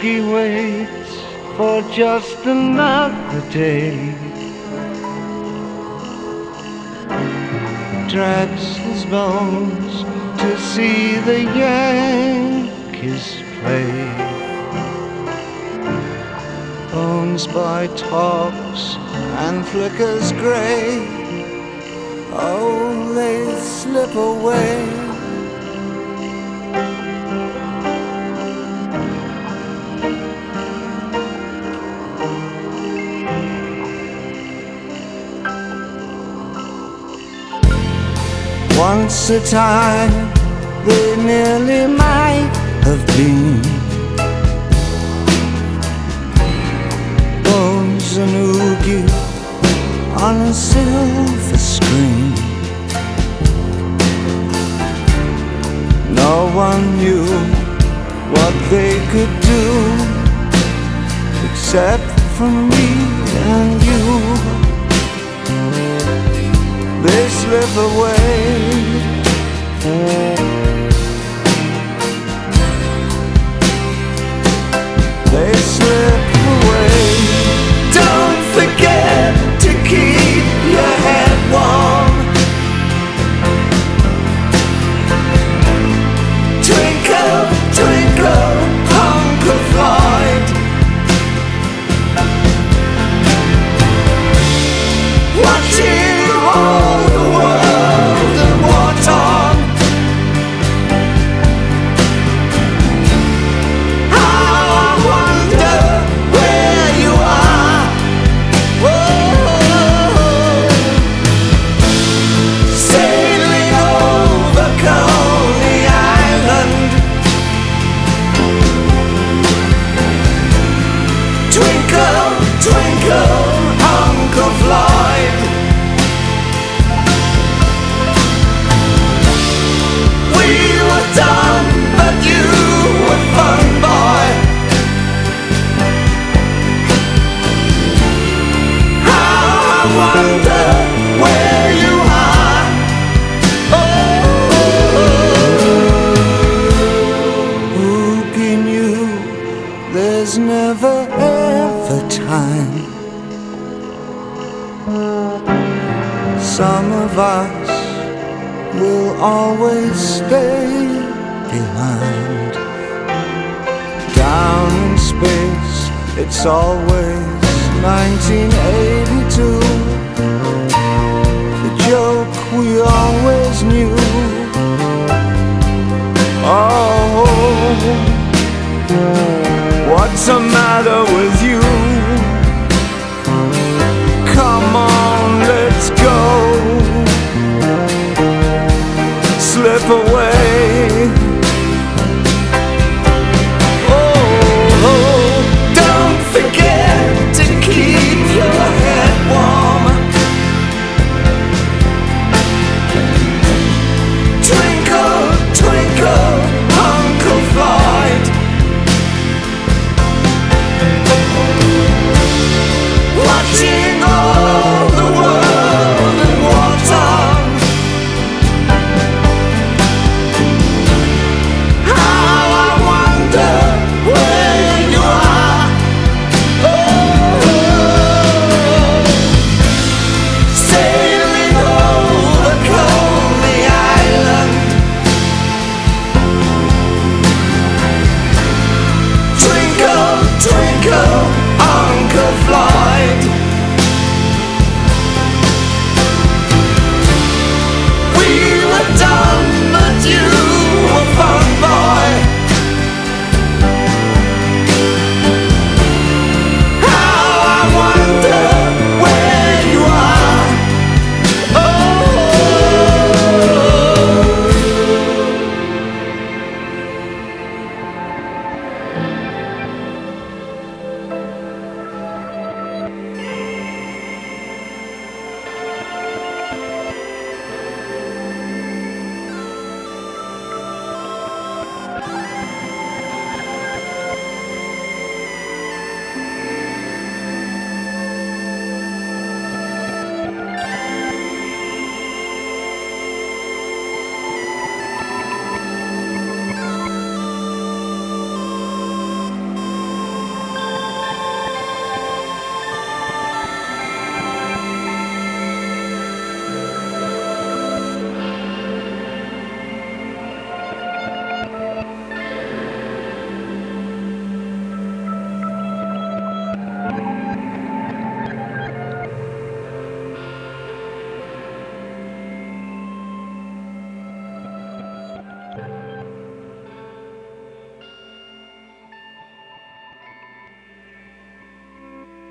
Oogie waits for just another day, drags his bones to see the Yankees play. Bones by tops and flickers grey, oh, they slip away. Once a time they nearly might have been Bones and Oogie on a silver screen. No one knew what they could do except for me and you. They slip away. They slip away. Don't forget to keep your head warm. Twinkle, twinkle, Uncle Floyd. Watching all the world and war-torn. How I wonder where you are. Whoa. Sailing over Coney Island. Twinkle, twinkle, Uncle Floyd. We were done, but you were fun, boy. How I wonder where you are. Oh, Oogie knew there's never ever time. Some of us will always stay behind. Down in space, it's always 1982. The joke we always knew. Oh, what's the matter with you?